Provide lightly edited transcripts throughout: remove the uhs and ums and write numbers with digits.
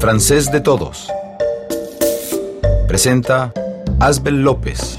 Francés de Todos. Presenta Asbel López.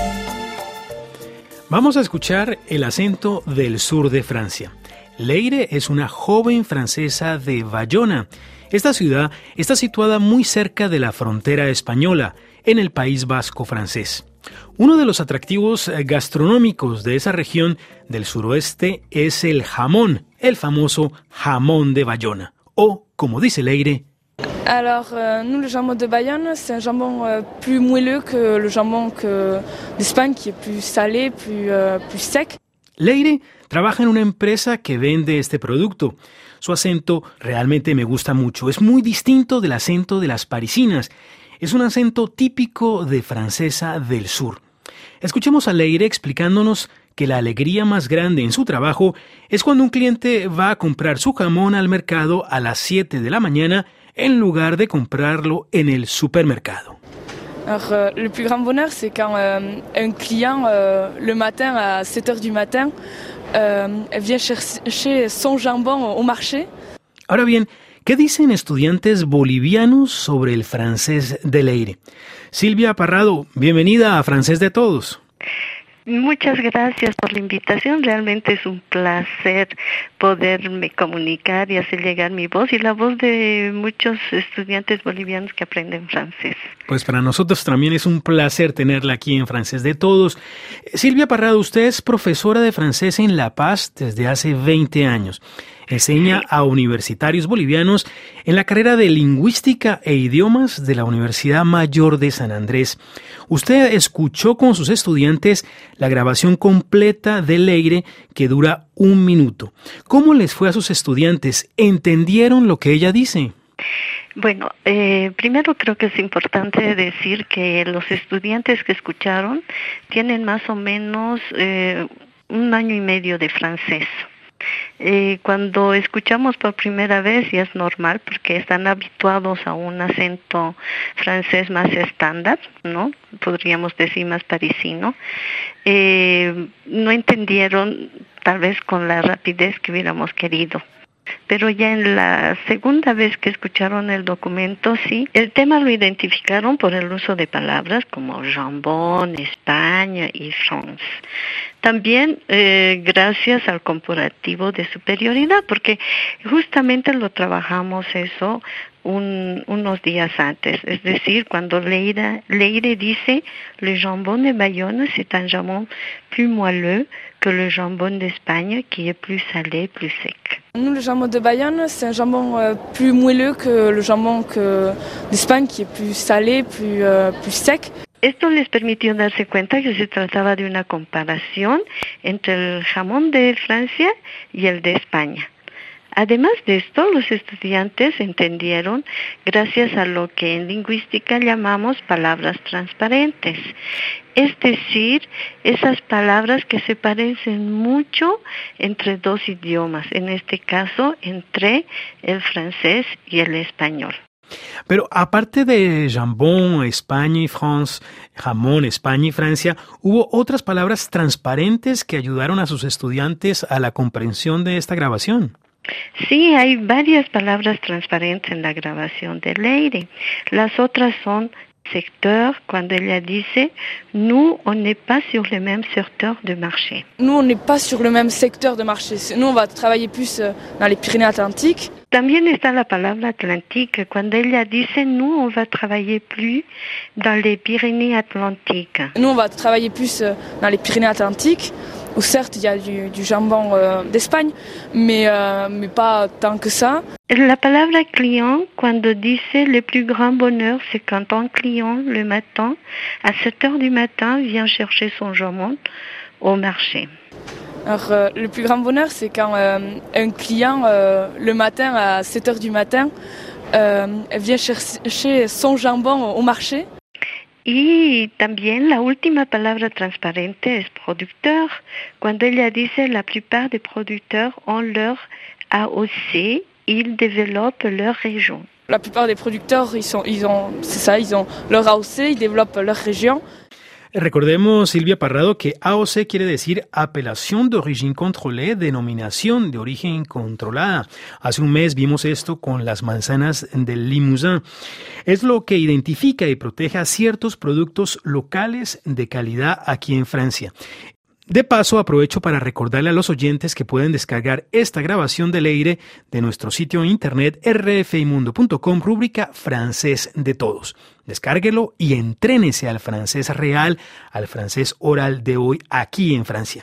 Vamos a escuchar el acento del sur de Francia. Leire es una joven francesa de Bayona. Esta ciudad está situada muy cerca de la frontera española, en el País Vasco francés. Uno de los atractivos gastronómicos de esa región del suroeste es el jamón, el famoso jamón de Bayona. O, como dice Leire, Alors, nous, le jambon de Bayonne, c'est un jambon plus moelleux que le jambon d'Espagne, qui est plus salé, plus sec. Leire trabaja en una empresa que vende este producto. Su acento realmente me gusta mucho. Es muy distinto del acento de las parisinas. Es un acento típico de francesa del sur. Escuchemos a Leire explicándonos que la alegría más grande en su trabajo es cuando un cliente va a comprar su jamón al mercado a las 7 de la mañana en lugar de comprarlo en el supermercado. Alors, le plus grand bonheur, c'est quand un client, le matin à 7 heures du matin, vient chercher son jambon au marché. Ahora bien, ¿qué dicen estudiantes bolivianos sobre el francés de Leire? Silvia Parrado, bienvenida a Francés de Todos. Muchas gracias por la invitación. Realmente es un placer poderme comunicar y hacer llegar mi voz y la voz de muchos estudiantes bolivianos que aprenden francés. Pues para nosotros también es un placer tenerla aquí en Francés de Todos. Silvia Parrado, usted es profesora de francés en La Paz desde hace 20 años. Enseña a universitarios bolivianos en la carrera de Lingüística e Idiomas de la Universidad Mayor de San Andrés. Usted escuchó con sus estudiantes la grabación completa de Leire que dura 1 minuto. ¿Cómo les fue a sus estudiantes? ¿Entendieron lo que ella dice? Bueno, primero creo que es importante decir que los estudiantes que escucharon tienen más o menos 1 año y medio de francés. Cuando escuchamos por primera vez ya es normal porque están habituados a un acento francés más estándar, ¿no? Podríamos decir más parisino. No entendieron tal vez con la rapidez que hubiéramos querido. Pero ya en la segunda vez que escucharon el documento, sí, el tema lo identificaron por el uso de palabras como jambón, España y France. También gracias al comparativo de superioridad, porque justamente lo trabajamos eso unos días antes. Es decir, cuando Leire dice le jambon de Bayonne, c'est un jambon plus moelleux que le jambon d'Espagne, qui est plus salé, plus sec. Nous, le jambon de Bayonne, c'est un jambon plus moelleux que le jambon d'Espagne, qui est plus salé, plus sec. Esto les permitió darse cuenta que se trataba de una comparación entre el jamón de Francia y el de España. Además de esto, los estudiantes entendieron gracias a lo que en lingüística llamamos palabras transparentes. Es decir, esas palabras que se parecen mucho entre dos idiomas, en este caso entre el francés y el español. Pero aparte de jambon, España y France, jamón, España y Francia, ¿hubo otras palabras transparentes que ayudaron a sus estudiantes a la comprensión de esta grabación? Sí, hay varias palabras transparentes en la grabación de Leire. Las otras son secteur, cuando ella dice nous, on n'est pas sur le même secteur de marché. Nous, on n'est pas sur le même secteur de marché. Nous, on va travailler plus dans les Pyrénées-Atlantiques. También está la palabra Atlantique, cuando ella dice nous, on va travailler plus dans les Pyrénées-Atlantiques. Nous, on va travailler plus dans les Pyrénées-Atlantiques, où certes, il y a du jambon d'Espagne, mais pas tant que ça. La palabra client, cuando dice le plus grand bonheur, c'est quand un client, le matin, à 7 heures du matin, vient chercher son jambon au marché. Alors, le plus grand bonheur, c'est quand un client, le matin, à 7 heures du matin, vient chercher son jambon au marché. Y también la última palabra transparente es producteur. Cuando ella dice la plupart des producteurs ont leur AOC, ils développent leur région. La plupart des producteurs, ils ont leur AOC, ils développent leur région. Recordemos, Silvia Parrado, que AOC quiere decir Apelación d'Origine Contrôlée, denominación de origen controlada. Hace un mes vimos esto con las manzanas del Limousin. Es lo que identifica y protege a ciertos productos locales de calidad aquí en Francia. De paso, aprovecho para recordarle a los oyentes que pueden descargar esta grabación del aire de nuestro sitio en internet rfimundo.com, rúbrica Francés de Todos. Descárguelo y entrénese al francés real, al francés oral de hoy aquí en Francia.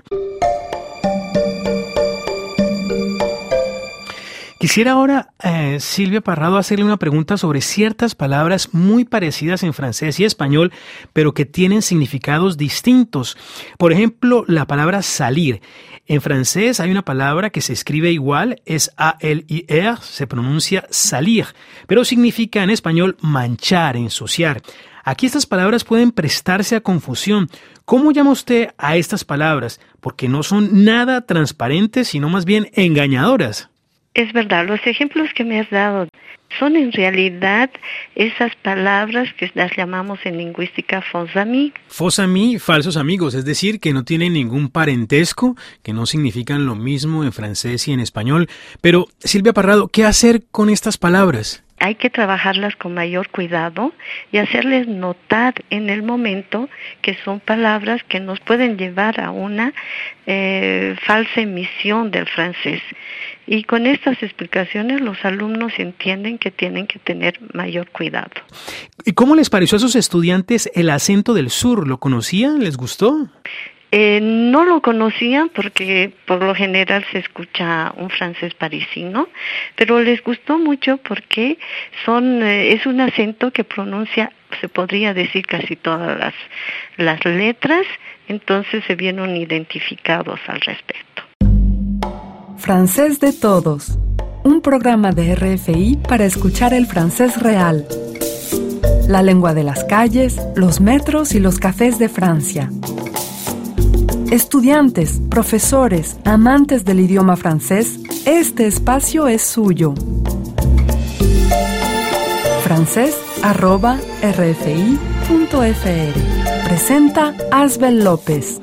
Quisiera ahora, Silvia Parrado, hacerle una pregunta sobre ciertas palabras muy parecidas en francés y español, pero que tienen significados distintos. Por ejemplo, la palabra salir. En francés hay una palabra que se escribe igual, es A-L-I-R, se pronuncia salir, pero significa en español manchar, ensuciar. Aquí estas palabras pueden prestarse a confusión. ¿Cómo llama usted a estas palabras? Porque no son nada transparentes, sino más bien engañadoras. Es verdad, los ejemplos que me has dado son en realidad esas palabras que las llamamos en lingüística faux amis. Faux amis, falsos amigos, es decir, que no tienen ningún parentesco, que no significan lo mismo en francés y en español. Pero, Silvia Parrado, ¿qué hacer con estas palabras? Hay que trabajarlas con mayor cuidado y hacerles notar en el momento que son palabras que nos pueden llevar a una falsa emisión del francés. Y con estas explicaciones los alumnos entienden que tienen que tener mayor cuidado. ¿Y cómo les pareció a sus estudiantes el acento del sur? ¿Lo conocían? ¿Les gustó? No lo conocían porque por lo general se escucha un francés parisino, pero les gustó mucho porque es un acento que pronuncia, se podría decir, casi todas las letras, entonces se vieron identificados al respecto. Francés de Todos, un programa de RFI para escuchar el francés real. La lengua de las calles, los metros y los cafés de Francia. Estudiantes, profesores, amantes del idioma francés, este espacio es suyo. francés@rfi.fr. Presenta Asbel López.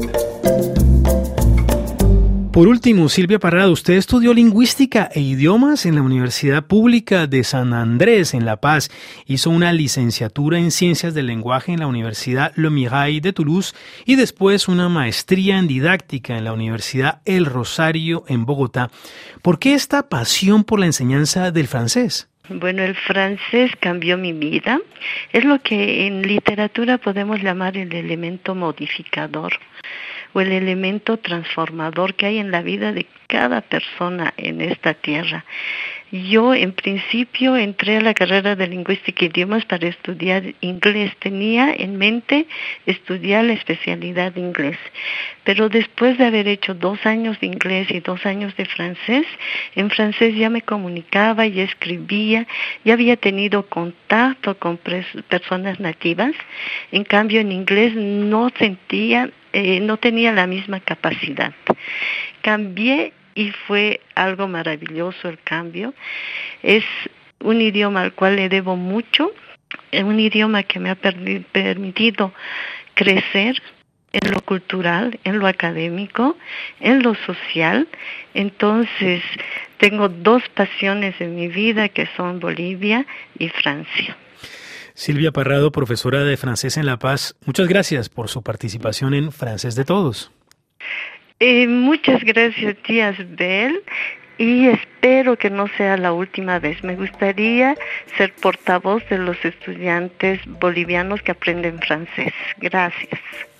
Por último, Silvia Parrado, usted estudió lingüística e idiomas en la Universidad Pública de San Andrés, en La Paz. Hizo una licenciatura en Ciencias del Lenguaje en la Universidad Le Mirail de Toulouse y después una maestría en didáctica en la Universidad El Rosario en Bogotá. ¿Por qué esta pasión por la enseñanza del francés? Bueno, el francés cambió mi vida. Es lo que en literatura podemos llamar el elemento modificador o el elemento transformador que hay en la vida de cada persona en esta tierra. Yo, en principio, entré a la carrera de Lingüística e Idiomas para estudiar inglés. Tenía en mente estudiar la especialidad de inglés. Pero después de haber hecho 2 años de inglés y 2 años de francés, en francés ya me comunicaba y escribía, ya había tenido contacto con personas nativas. En cambio, en inglés no tenía la misma capacidad. Cambié y fue algo maravilloso el cambio. Es un idioma al cual le debo mucho, es un idioma que me ha permitido crecer en lo cultural, en lo académico, en lo social. Entonces, tengo 2 pasiones en mi vida que son Bolivia y Francia. Silvia Parrado, profesora de francés en La Paz, muchas gracias por su participación en Francés de Todos. Muchas gracias, tía Asbel, y espero que no sea la última vez. Me gustaría ser portavoz de los estudiantes bolivianos que aprenden francés. Gracias.